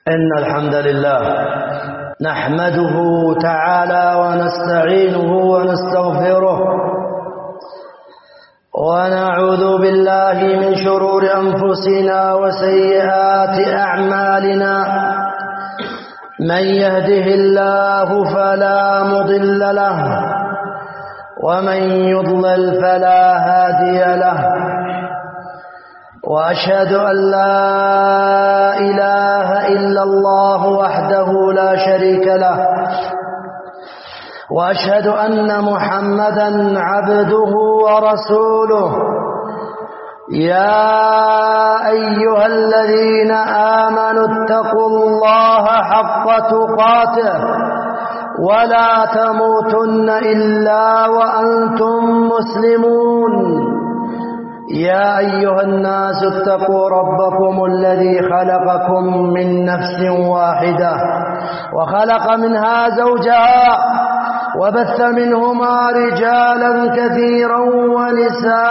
إن الحمد لله نحمده تعالى ونستعينه ونستغفره ونعوذ بالله من شرور أنفسنا وسيئات أعمالنا. من يهده الله فلا مضل له ومن يضلل فلا هادي له. وأشهد أن لا إله إلا الله وحده لا شريك له، وأشهد أن محمدا عبده ورسوله. يا أيها الذين آمنوا اتقوا الله حق تقاته ولا تموتن إلا وأنتم مسلمون. يا أيها الناس اتقوا ربكم الذي خلقكم من نفس واحدة وخلق منها زوجها وبث منهما رجالا كثيرا ونساء.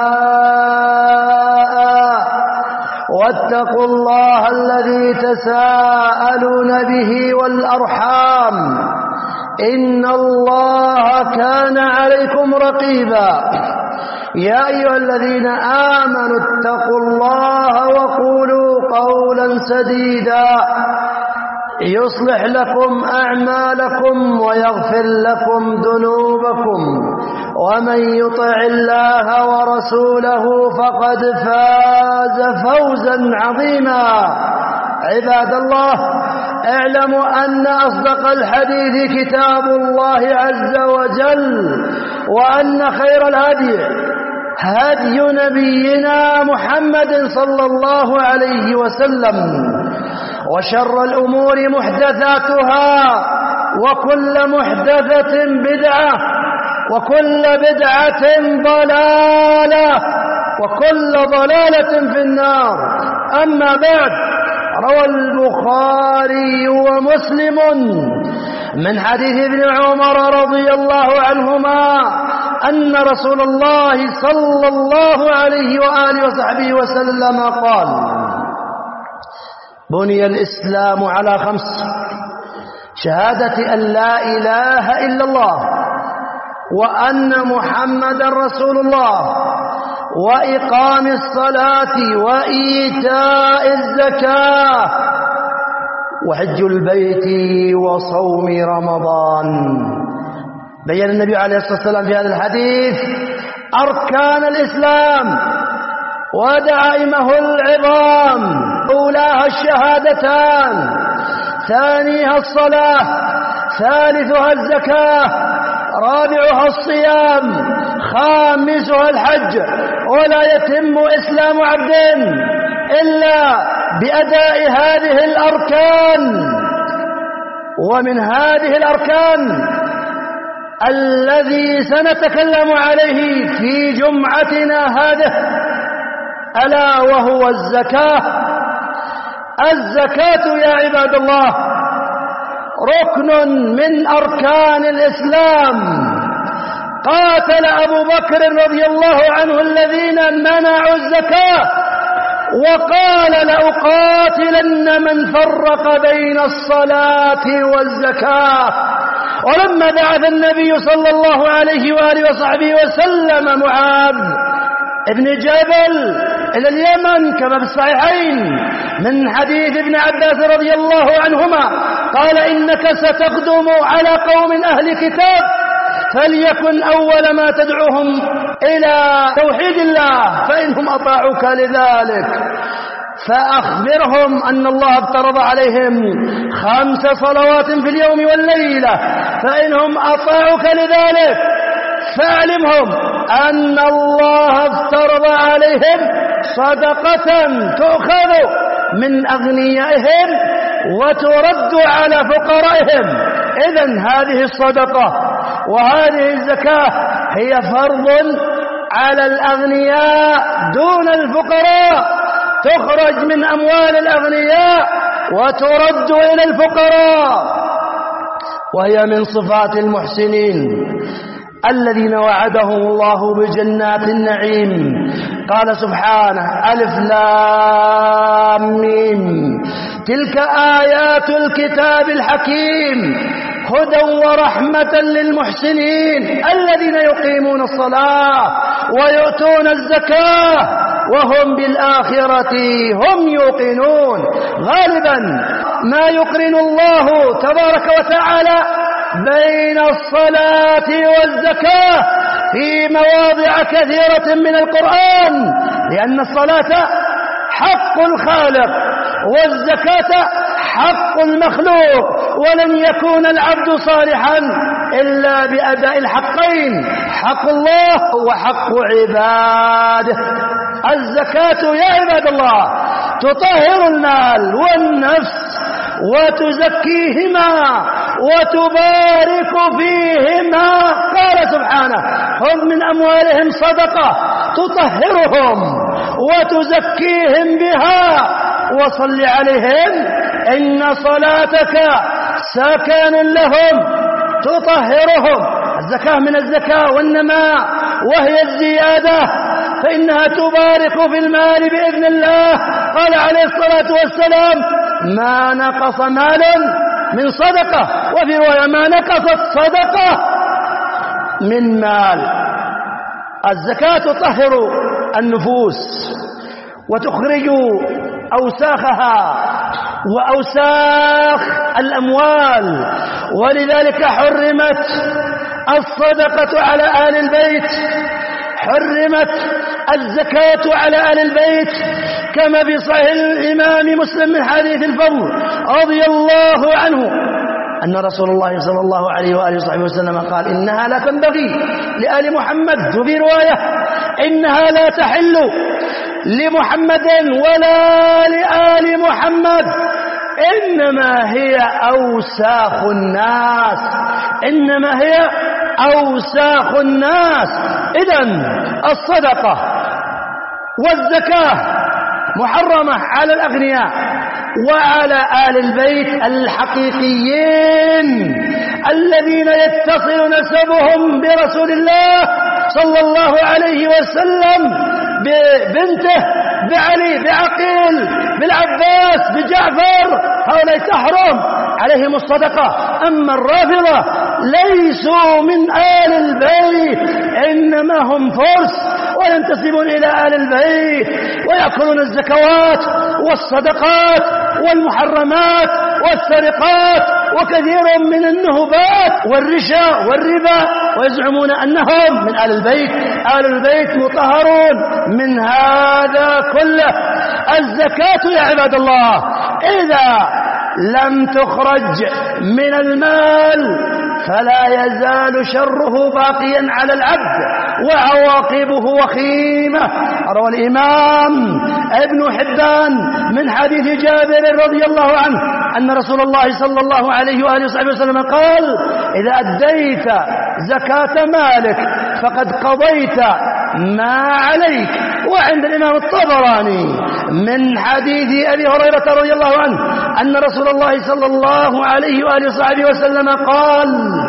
واتقوا الله الذي تساءلون به والأرحام إن الله كان عليكم رقيبا. يا أيها الذين آمنوا اتقوا الله وقولوا قولا سديدا يصلح لكم أعمالكم ويغفر لكم ذنوبكم، ومن يطع الله ورسوله فقد فاز فوزا عظيما. عباد الله، اعلموا أن أصدق الحديث كتاب الله عز وجل، وأن خير الهدي هدي نبينا محمد صلى الله عليه وسلم، وشر الأمور محدثاتها، وكل محدثة بدعة، وكل بدعة ضلالة، وكل ضلالة في النار. أما بعد، روى البخاري ومسلم من حديث ابن عمر رضي الله عنهما أن رسول الله صلى الله عليه وآله وصحبه وسلم قال: بني الإسلام على 5: شهادة أن لا إله إلا الله وأن محمد رسول الله، وإقام الصلاة وإيتاء الزكاة، وحج البيت وصوم رمضان. بيّن النبي عليه الصلاة والسلام في هذا الحديث أركان الإسلام ودعائمه العظام: أولاها الشهادتان، ثانيها الصلاة، ثالثها الزكاة، رابعها الصيام، خامسها الحج. ولا يتم إسلام عبد إلا بأداء هذه الأركان. ومن هذه الأركان الذي سنتكلم عليه في جمعتنا هذه ألا وهو الزكاة. الزكاة يا عباد الله ركن من أركان الإسلام. قاتل أبو بكر رضي الله عنه الذين منعوا الزكاة، وقال: لأقاتلن من فرق بين الصلاة والزكاة. ولما بعث النبي صلى الله عليه وآله وصحبه وسلم معاذ ابن جبل إلى اليمن كما في الصحيحين من حديث ابن عباس رضي الله عنهما قال: إنك ستقدم على قوم أهل كتاب، فليكن أول ما تدعوهم إلى توحيد الله، فإنهم أطاعوك لذلك فأخبرهم أن الله افترض عليهم 5 صلوات في اليوم والليلة، فإنهم أطاعوك لذلك فاعلمهم أن الله افترض عليهم صدقة تؤخذ من أغنيائهم وترد على فقرائهم. إذن هذه الصدقة وهذه الزكاة هي فرض على الأغنياء دون الفقراء، تخرج من أموال الأغنياء وترد إلى الفقراء، وهي من صفات المحسنين. الذين وعدهم الله بجنات النعيم. قال سبحانه: ألف لام ميم، تلك آيات الكتاب الحكيم هدى ورحمة للمحسنين الذين يقيمون الصلاة ويؤتون الزكاة وهم بالآخرة هم يوقنون. غالبا ما يقرن الله تبارك وتعالى بين الصلاة والزكاة في مواضع كثيرة من القرآن، لأن الصلاة حق الخالق والزكاة حق المخلوق، ولن يكون العبد صالحا إلا بأداء الحقين، حق الله وحق عباده. الزكاة يا عباد الله تطهر المال والنفس وتزكيهما وتبارك فيهما. قال سبحانه: خذ من أموالهم صدقة تطهرهم وتزكيهم بها وصل عليهم إن صلاتك سكن لهم. تطهرهم، الزكاة من الزكاة والنماء وهي الزيادة، فإنها تبارك في المال بإذن الله. قال عليه الصلاة والسلام: ما نقص مال من صدقة، وفي رواية: ما نقصت صدقة من مال. الزكاة تطهر النفوس وتخرج أوساخها وأوساخ الأموال، ولذلك حرمت الصدقة على آل البيت، حرمت الزكاة على آل البيت، كما في صحيح الإمام مسلم من حديث الفضل رضي الله عنه أن رسول الله صلى الله عليه وآله وصحبه وسلم قال: إنها لا تنبغي لآل محمد، وفي رواية: إنها لا تحل لمحمد ولا لآل محمد، إنما هي أوساخ الناس، إنما هي أوساخ الناس. إذن الصدقة والزكاة محرمة على الأغنياء وعلى آل البيت الحقيقيين الذين يتصل نسبهم برسول الله صلى الله عليه وسلم، ببنته، بعلي، بعقيل، بالعباس، بجعفر، هؤلاء تحرم عليهم الصدقة. أما الرافضة ليسوا من آل البيت، إنما هم فرس وينتسبون إلى آل البيت ويأكلون الزكوات والصدقات والمحرمات والسرقات وكثير من النهبات والرشا والربا، ويزعمون أنهم من آل البيت. آل البيت مطهرون من هذا كله. الزكاة يا عباد الله إذا لم تخرج من المال فلا يزال شره باقيا على العبد وعواقبه وخيمة. روى الإمام ابن حبان من حديث جابر رضي الله عنه أن رسول الله صلى الله عليه وآله وسلم قال: إذا أديت زكاة مالك فقد قضيت ما عليك. وعند الإمام الطبراني من حديث أبي هريرة رضي الله عنه أن رسول الله صلى الله عليه وآله وسلم قال: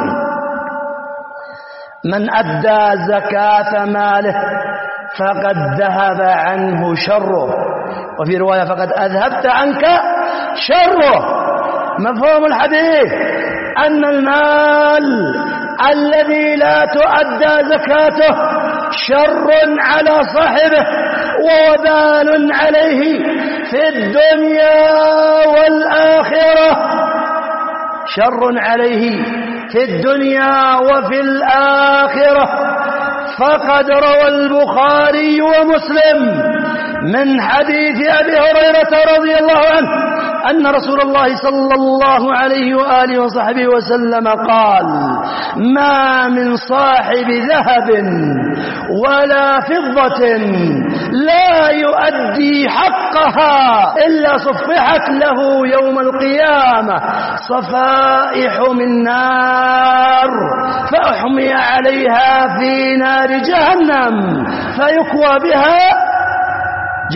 من أدى زكاة ماله فقد ذهب عنه شره، وفي رواية: فقد أذهبت عنك شره. مفهوم الحديث أن المال الذي لا تؤدى زكاته شر على صاحبه ووبال عليه في الدنيا والآخرة، شر عليه في الدنيا وفي الآخرة. فقد روى البخاري ومسلم من حديث أبي هريرة رضي الله عنه أن رسول الله صلى الله عليه وآله وصحبه وسلم قال: ما من صاحب ذهب ولا فضة لا يؤدي حقها إلا صفحت له يوم القيامة صفائح من نار فأحمي عليها في نار جهنم فيكوى بها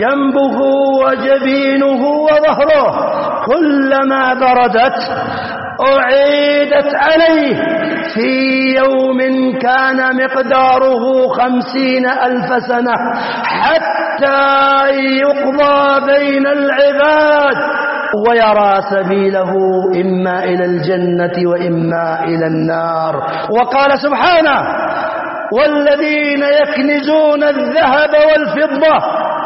جنبه وجبينه وظهره كلما بردت أعيدت عليه في يوم كان مقداره 50,000 سنة حتى يقضى بين العباد ويرى سبيله إما إلى الجنة وإما إلى النار. وقال سبحانه: والذين يكنزون الذهب والفضة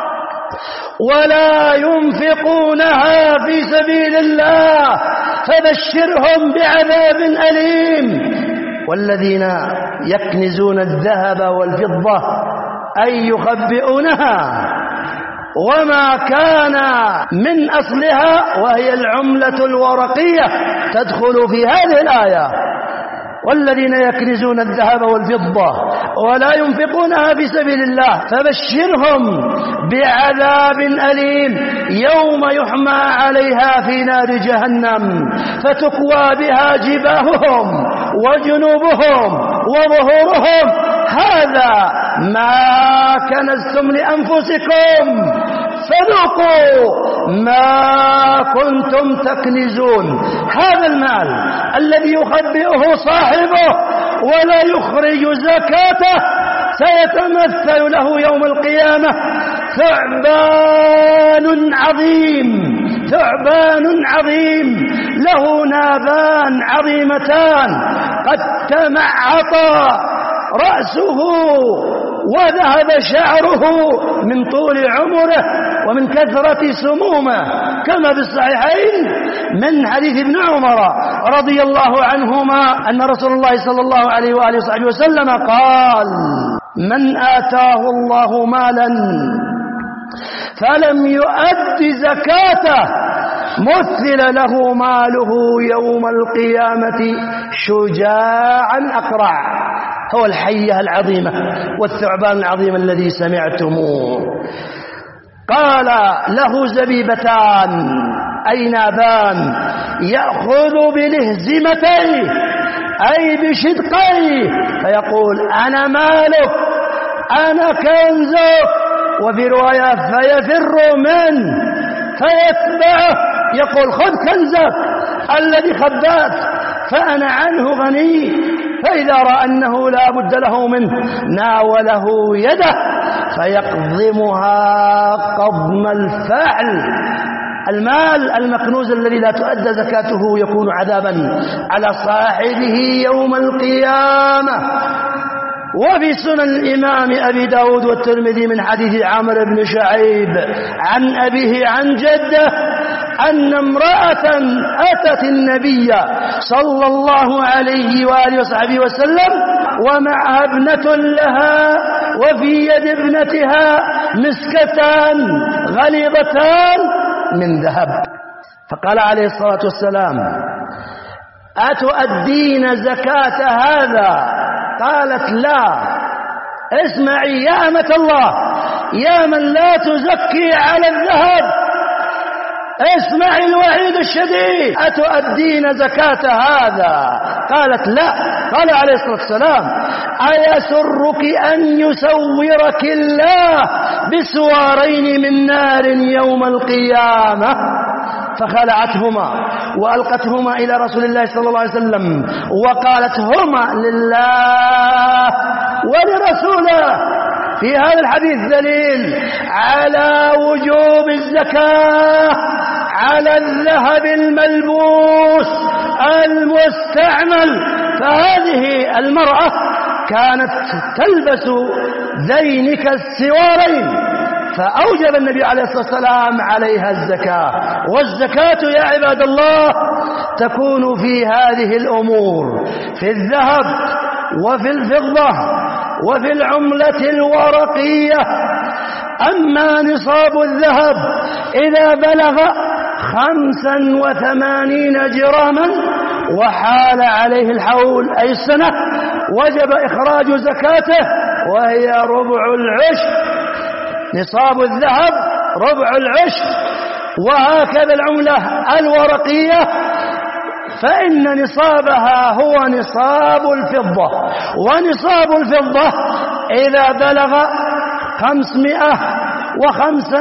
ولا ينفقونها في سبيل الله فبشرهم بعذاب أليم. والذين يكنزون الذهب والفضة أي يخبئونها وما كان من أصلها، وهي العملة الورقية تدخل في هذه الآية: والذين يكنزون الذهب والفضة ولا ينفقونها في سبيل الله فبشرهم بعذاب أليم يوم يحمى عليها في نار جهنم فتكوى بها جباههم وجنوبهم وظهورهم هذا ما كنزتم لأنفسكم فذوقوا ما كنتم تكنزون. هذا المال الذي يخبئه صاحبه ولا يخرج زكاته سيتمثل له يوم القيامة ثعبان عظيم له نابان عظيمتان قد تمعطا رأسه وذهب شعره من طول عمره ومن كثرة سمومه، كما في الصحيحين من حديث ابن عمر رضي الله عنهما أن رسول الله صلى الله عليه وآله وصحبه وسلم قال: من آتاه الله مالا فلم يؤد زكاته مثل له ماله يوم القيامة شجاعا أقرع. هو الحية العظيمة والثعبان العظيم الذي سمعتموه. قال: له زبيبتان أي نابان يأخذ بلهزمتيه أي بشدقيه فيقول: أنا مالك أنا كنزك، وفي رواية فيفر منه فيتبعه يقول: خذ كنزك الذي خبأت فأنا عنه غني. فإذا رأى أنه لا بد له منه ناوله يده فيقضمها قضم الفعل. المال المكنوز الذي لا تؤدى زكاته يكون عذابا على صاحبه يوم القيامة. وفي سنن الإمام أبي داود والترمذي من حديث عمرو بن شعيب عن أبيه عن جده أن امرأة أتت النبي صلى الله عليه وآله وصحبه وسلم ومعها ابنة لها وفي يد ابنتها مسكتان غليظتان من ذهب، فقال عليه الصلاة والسلام: أتؤدين زكاة هذا؟ قالت: لا. اسمعي يا أمة الله، يا من لا تزكي على الذهب، اسمعي الوعيد الشديد، أتؤدين زكاة هذا؟ قالت: لا. قال عليه الصلاة والسلام: أيسرك أن يسورك الله بسوارين من نار يوم القيامة؟ فخلعتهما وألقتهما إلى رسول الله صلى الله عليه وسلم وقالت: هما لله ولرسوله. في هذا الحديث دليل على وجوب الزكاة على الذهب الملبوس المستعمل. فهذه المرأة كانت تلبس ذينك السوارين فأوجب النبي عليه الصلاة والسلام عليها الزكاة. والزكاة يا عباد الله تكون في هذه الأمور: في الذهب وفي الفضة وفي العملة الورقية. أما نصاب الذهب إذا بلغ 85 جراما وحال عليه الحول أي السنة وجب إخراج زكاته وهي ربع العشر. نصاب الذهب ربع العشر. وهكذا العملة الورقية فإن نصابها هو نصاب الفضة. ونصاب الفضة إذا بلغ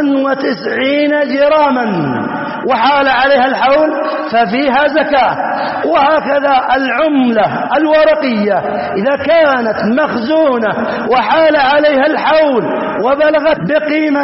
595 جراما وحال عليها الحول ففيها زكاة. وهكذا العملة الورقية إذا كانت مخزونة وحال عليها الحول وبلغت بقيمة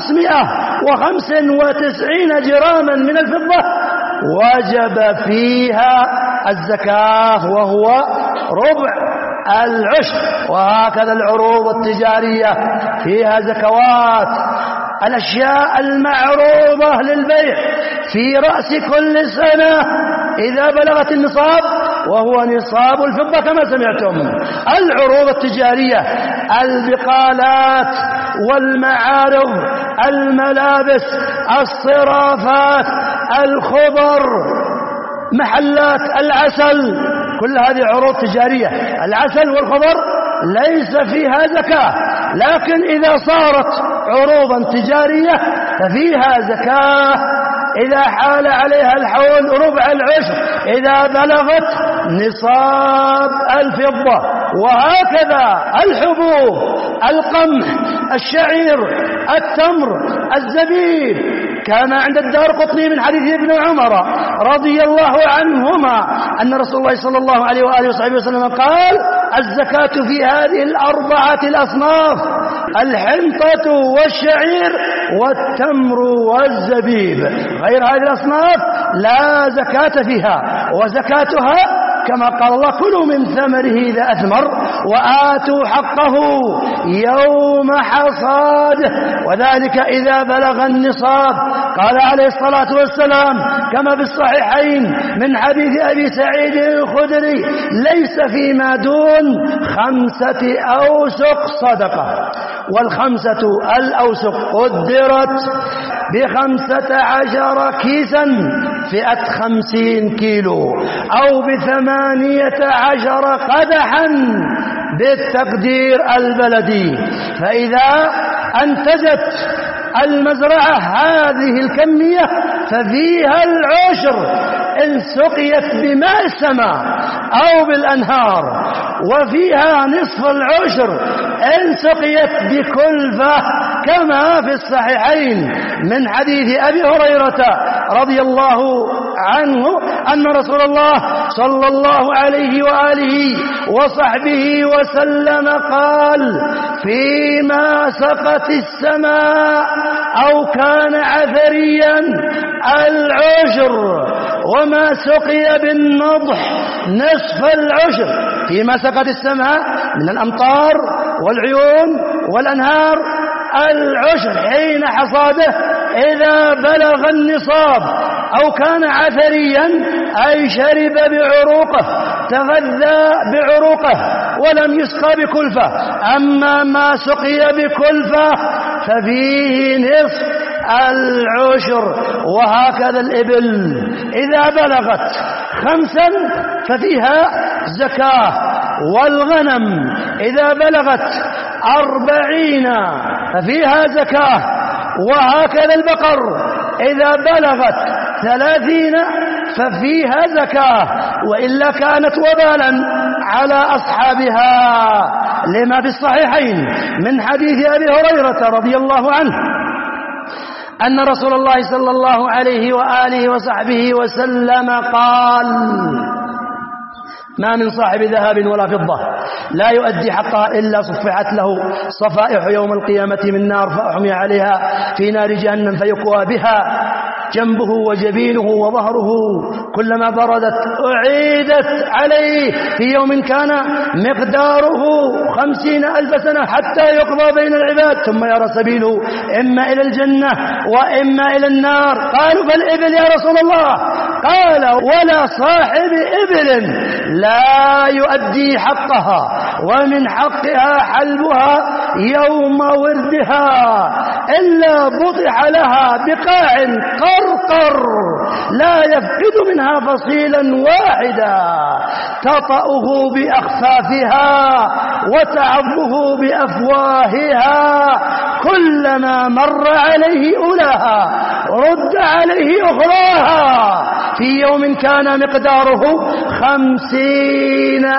595 جراما من الفضة وجب فيها الزكاة وهو ربع العشر. وهكذا العروض التجارية فيها زكوات. الأشياء المعروضة للبيع في رأس كل سنة إذا بلغت النصاب وهو نصاب الفضة كما سمعتم. العروض التجارية البقالات والمعارض، الملابس، الصرافات، الخضر، محلات العسل، كل هذه عروض تجارية. العسل والخضر ليس فيها زكاة، لكن إذا صارت عروضا تجارية ففيها زكاة إذا حال عليها الحول ربع العشر إذا بلغت نصاب الفضة. وهكذا الحبوب، القمح، الشعير، التمر، الزبيب، كما عند الدارقطني من حديث ابن عمر رضي الله عنهما أن رسول الله صلى الله عليه وآله وصحبه وسلم قال: الزكاة في هذه الأربعة الأصناف: الحنطة والشعير والتمر والزبيب. غير هذه الأصناف لا زكاة فيها، وزكاتها كما قال الله: كلوا من ثمره إذا أثمر وآتوا حقه يوم حصاده، وذلك إذا بلغ النصاب. قال عليه الصلاة والسلام كما في الصحيحين من حديث أبي سعيد الخدري: ليس فيما دون 5 أوسق صدقة. والخمسة الأوسق قدرت ب15 كيسا فئة 50 كيلو أو ب18 قدحا بالتقدير البلدي. فإذا أنتجت المزرعة هذه الكمية ففيها العشر إن سقيت بماء السماء أو بالأنهار، وفيها نصف العشر إن سقيت بكلفة كما في الصحيحين من حديث أبي هريرة رضي الله عنه أن رسول الله صلى الله عليه وآله وصحبه وسلم قال: فيما سقت السماء أو كان عثريا العشر، وما سقي بالنضح نصف العشر. فيما سقت السماء من الأمطار والعيون والأنهار العشر حين حصاده إذا بلغ النصاب، أو كان عثريا أي شرب بعروقه، تغذى بعروقه ولم يسقى بكلفة. أما ما سقي بكلفة ففيه نصف العشر. وهكذا الإبل إذا بلغت 5 ففيها زكاة، والغنم إذا بلغت 40 ففيها زكاة، وهكذا البقر إذا بلغت 30 ففيها زكاة، وإلا كانت وبالا على أصحابها، لما في الصحيحين من حديث أبي هريرة رضي الله عنه أن رسول الله صلى الله عليه وآله وصحبه وسلم قال: ما من صاحب ذهب ولا فضة لا يؤدي حقها إلا صفحت له صفائح يوم القيامة من نار فأحمي عليها في نار جهنم فيكوى بها جنبه وجبينه وظهره، كلما بردت أعيدت عليه في يوم كان مقداره 50,000 سنة حتى يقضى بين العباد، ثم يرى سبيله إما إلى الجنة وإما إلى النار. قالوا: فالإبل يا رسول الله؟ قال: ولا صاحب إبل لا يؤدي حقها ومن حقها حلبها يوم وردها إلا بطح لها بقاع قرقر لا يفقد منها فصيلا واحدا تطأه بأخفافها وتعضه بأفواهها، كلما مر عليه أولاها رد عليه أخراها في يوم كان مقداره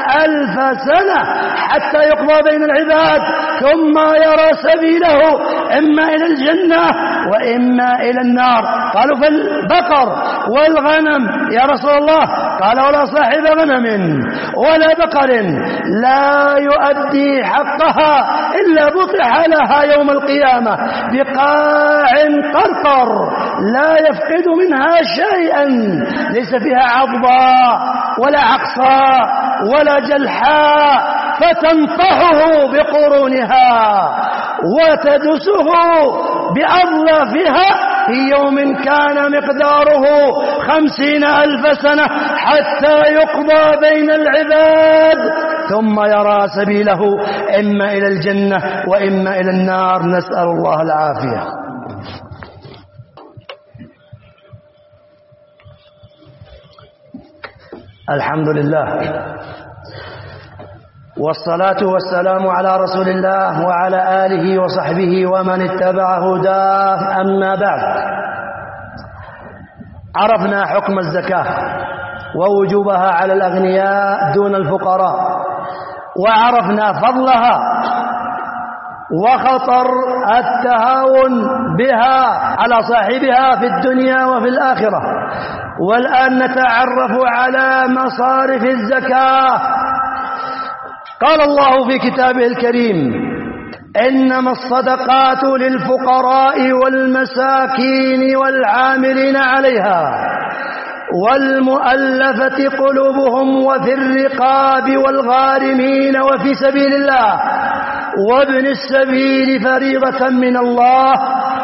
50,000 سنة حتى يقضى بين العباد، ثم يرى سبيله إما إلى الجنة وإما إلى النار. قالوا فالبقر والغنم يا رسول الله؟ قال ولا صاحب غنم ولا بقر لا يؤدي حقها إلا بطح لها يوم القيامة بقاع قرقر لا يفقد منها شيئا، ليس فيها عضباء ولا عقصاء ولا جلحاء، فتنطحه بقرونها وتدسه بأظلافها في يوم كان مقداره 50,000 سنة حتى يقضى بين العباد، ثم يرى سبيله إما إلى الجنة وإما إلى النار، نسأل الله العافية. الحمد لله والصلاة والسلام على رسول الله وعلى آله وصحبه ومن اتبع هداه، أما بعد. عرفنا حكم الزكاة ووجوبها على الأغنياء دون الفقراء، وعرفنا فضلها وخطر التهاون بها على صاحبها في الدنيا وفي الآخرة. والآن نتعرف على مصارف الزكاة. قال الله في كتابه الكريم: إنما الصدقات للفقراء والمساكين والعاملين عليها والمؤلفة قلوبهم وفي الرقاب والغارمين وفي سبيل الله وابن السبيل فريضة من الله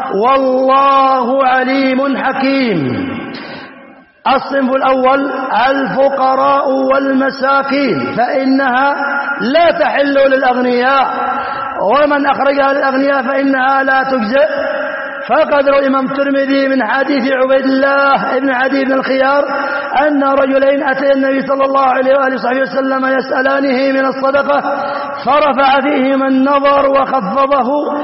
والله عليم حكيم. الصنف الأول الفقراء والمساكين، فإنها لا تحل للأغنياء، ومن أخرجها للأغنياء فإنها لا تجزئ. فقد روى الإمام الترمذي من حديث عبيد الله بن عدي بن الخيار أن رجلين أتي النبي صلى الله عليه وآله وصحبه وسلم يسألانه من الصدقة، فرفع فيهما النظر وخفضه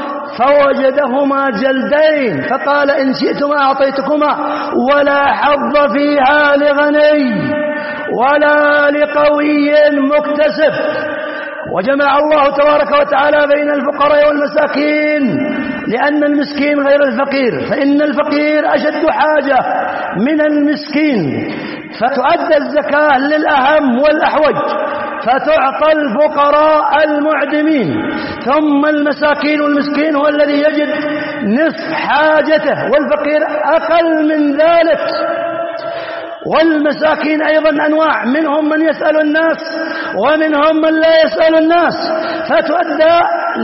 فوجدهما جلدين، فقال: إن شئتما أعطيتكما، ولا حظ فيها لغني ولا لقوي مكتسب. وجمع الله تبارك وتعالى بين الفقراء والمساكين، لأن المسكين غير الفقير، فإن الفقير أشد حاجة من المسكين، فتؤدى الزكاة للأهم والأحوج، فتعطى الفقراء المعدمين، ثم المساكين، والمسكين هو الذي يجد نصف حاجته، والفقير أقل من ذلك. والمساكين أيضا أنواع، منهم من يسأل الناس ومنهم من لا يسأل الناس، فتؤدى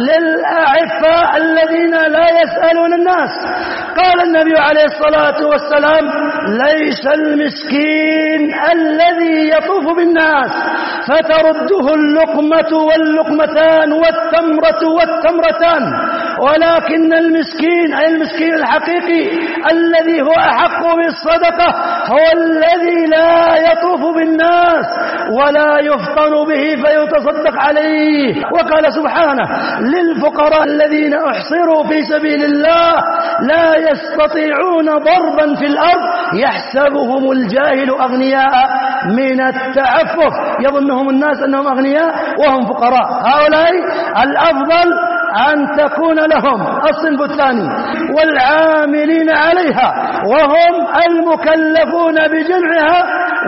للأعفاء الذين لا يسألون الناس. قال النبي عليه الصلاة والسلام: ليس المسكين الذي يطوف بالناس فترده اللقمة واللقمتان والتمرة والتمرتان، ولكن المسكين أي المسكين الحقيقي الذي هو أحق بالصدقة هو الذي لا يطوف بالناس ولا يفطن به فيتصدق عليه. وقال سبحانه: للفقراء الذين أحصروا في سبيل الله لا يستطيعون ضربا في الأرض يحسبهم الجاهل أغنياء من التعفف، يظنهم الناس أنهم أغنياء وهم فقراء. هؤلاء الأفضل أن تكون لهم الصنف الثاني والعاملين عليها، وهم المكلفون بجمعها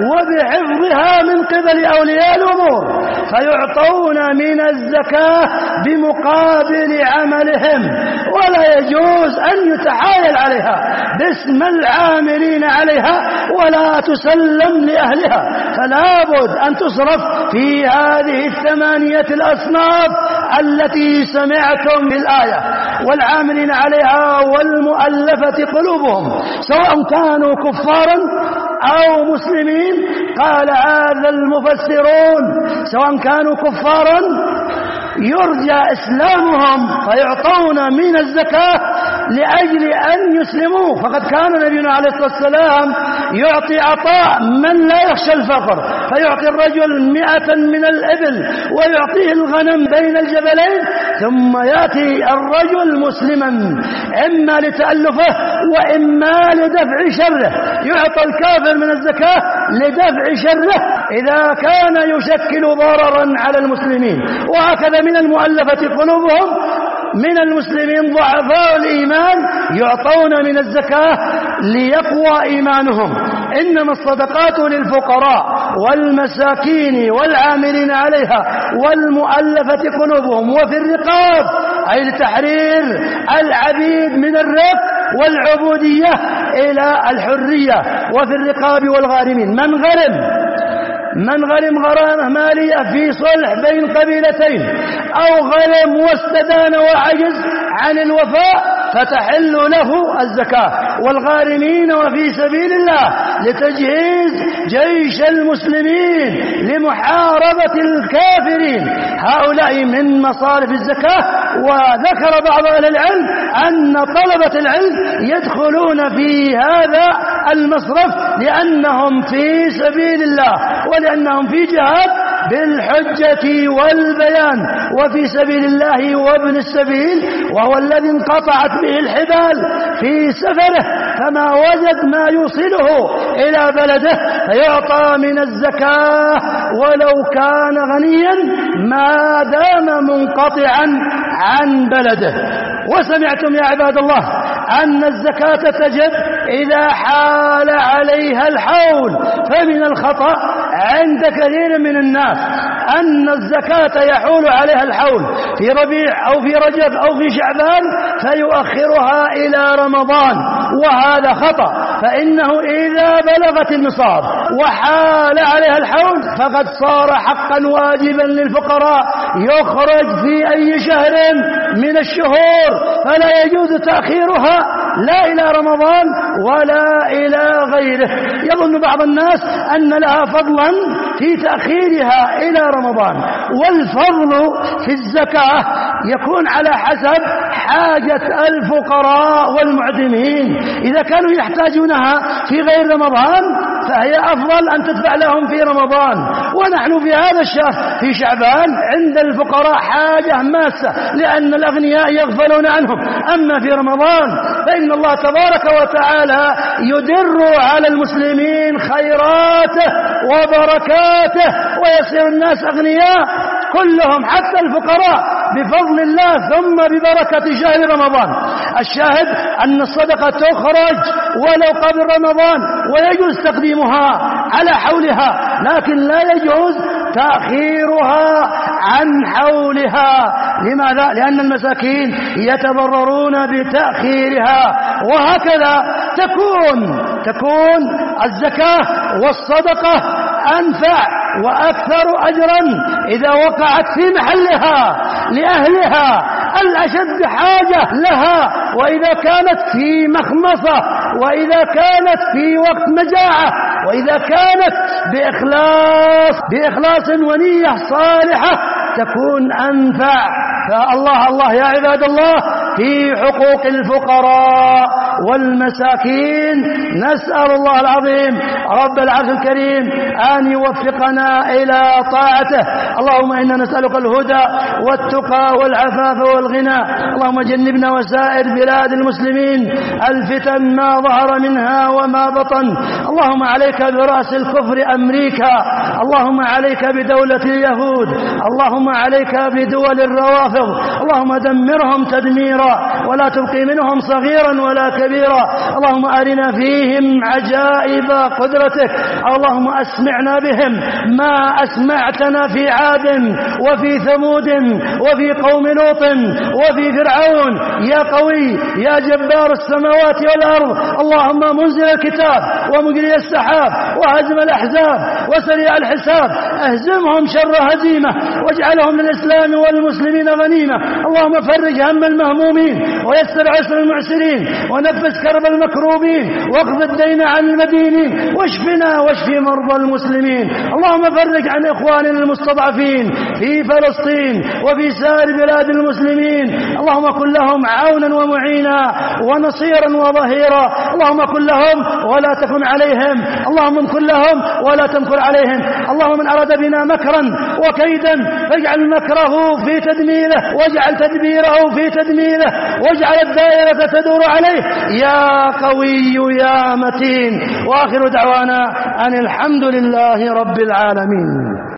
وبحفظها من قبل أولياء الأمور، فيعطون من الزكاة بمقابل عملهم، ولا يجوز أن يتحايل عليها باسم العاملين عليها ولا تسلم لأهلها، فلا بد أن تصرف في هذه 8 الأصناف التي سمعتم في الآية: والعاملين عليها والمؤلفة قلوبهم، سواء كانوا كفارا أو مسلمين. قال هذا المفسرون: سواء كانوا كفارا يرجى إسلامهم فيعطون من الزكاة لأجل أن يسلموا، فقد كان نبينا عليه الصلاة والسلام يعطي عطاء من لا يخشى الفقر، فيعطي الرجل 100 من الإبل ويعطيه الغنم بين الجبلين، ثم يأتي الرجل مسلما إما لتألفه وإما لدفع شره، يعطى الكافر من الزكاة لدفع شره إذا كان يشكل ضررا على المسلمين. وهكذا من المؤلفة قلوبهم من المسلمين ضعفاء الإيمان يعطون من الزكاة ليقوى إيمانهم. إنما الصدقات للفقراء والمساكين والعاملين عليها والمؤلفة قلوبهم وفي الرقاب، أي لتحرير العبيد من الرق والعبودية إلى الحرية، وفي الرقاب والغارمين. من غرم غرامة مالية في صلح بين قبيلتين أو غرم واستدان وعجز عن الوفاء فتحل له الزكاة. والغارمين وفي سبيل الله لتجهيز جيش المسلمين لمحاربة الكافرين، هؤلاء من مصارف الزكاة. وذكر بعض أهل العلم أن طلبة العلم يدخلون في هذا المصرف لأنهم في سبيل الله ولأنهم في جهاد بالحجة والبيان وفي سبيل الله وابن السبيل، وهو الذي انقطعت به الحبال في سفره فما وجد ما يوصله إلى بلده فيعطى من الزكاة ولو كان غنيا ما دام منقطعا عن بلده. وسمعتم يا عباد الله أن الزكاة تجب إذا حال عليها الحول، فمن الخطأ عند كثير من الناس أن الزكاة يحول عليها الحول في ربيع أو في رجب أو في شعبان فيؤخرها إلى رمضان، وهذا خطأ. فإنه إذا بلغت النصاب وحال عليها الحول فقد صار حقا واجبا للفقراء، يخرج في أي شهر من الشهور، فلا يجوز تأخيرها لا إلى رمضان ولا إلى غيره. يظن بعض الناس أن لها فضلا في تأخيرها إلى رمضان، والفضل في الزكاة يكون على حسب حاجة الفقراء والمعدمين. إذا كانوا يحتاجونها في غير رمضان فهي أفضل أن تدفع لهم في رمضان، ونحن في هذا الشهر في شعبان عند الفقراء حاجة ماسة لأن الأغنياء يغفلون عنهم. أما في رمضان فإن الله تبارك وتعالى يدر على المسلمين خيراته وبركاته ويصير الناس أغنياء كلهم حتى الفقراء بفضل الله ثم ببركة شهر رمضان. الشاهد أن الصدقة تخرج ولو قبل رمضان ويجوز تقديمها على حولها، لكن لا يجوز تأخيرها عن حولها. لماذا؟ لأن المساكين يتضررون بتأخيرها. وهكذا تكون الزكاة والصدقة أنفع وأكثر أجرا إذا وقعت في محلها لأهلها الأشد حاجة لها، وإذا كانت في مخمصة، وإذا كانت في وقت مجاعة، وإذا كانت بإخلاص ونية صالحة تكون أنفع. فالله يا عباد الله في حقوق الفقراء والمساكين نسأل الله العظيم رب العرش الكريم أن يوفقنا إلى طاعته. اللهم إنا نسألك الهدى والتقى والعفاف والغنى. اللهم جنبنا وسائر بلاد المسلمين الفتن ما ظهر منها وما بطن. اللهم عليك برأس الكفر أمريكا، اللهم عليك بدولة اليهود، اللهم عليك بدول الروافض، اللهم دمرهم تدميرا ولا تبقي منهم صغيرا ولا كبيرا. اللهم أرنا فيهم عجائب قدرتك، اللهم أسمعنا بهم ما أسمعتنا في عاد وفي ثمود وفي قوم لوط وفي فرعون. يا قوي يا جبار السماوات والأرض، اللهم منزل الكتاب ومجري السحاب وهزم الأحزاب وسريع الحساب، اهزمهم شر هزيمة واجعلهم للإسلام والمسلمين غنيمة. اللهم فرج هم المهمومين ويسر عسر المعسرين ونفس كرب المكروبين واقض الدين عن المدينين واشفنا واشف مرضى المسلمين. اللهم فرج عن إخواننا المستضعفين في فلسطين وفي سائر بلاد المسلمين. اللهم كن لهم عونا ومعينا ونصيرا وظهيرا. اللهم كن لهم ولا تكن عليهم، اللهم كن لهم ولا تمكر عليهم. اللهم من أراد بنا مكرا وكيدا فاجعل مكره في تدميره واجعل تدبيره في تدميره واجعل الدائرة تدور عليه يا قوي يا متين. وآخر دعوانا أن الحمد لله رب العالمين.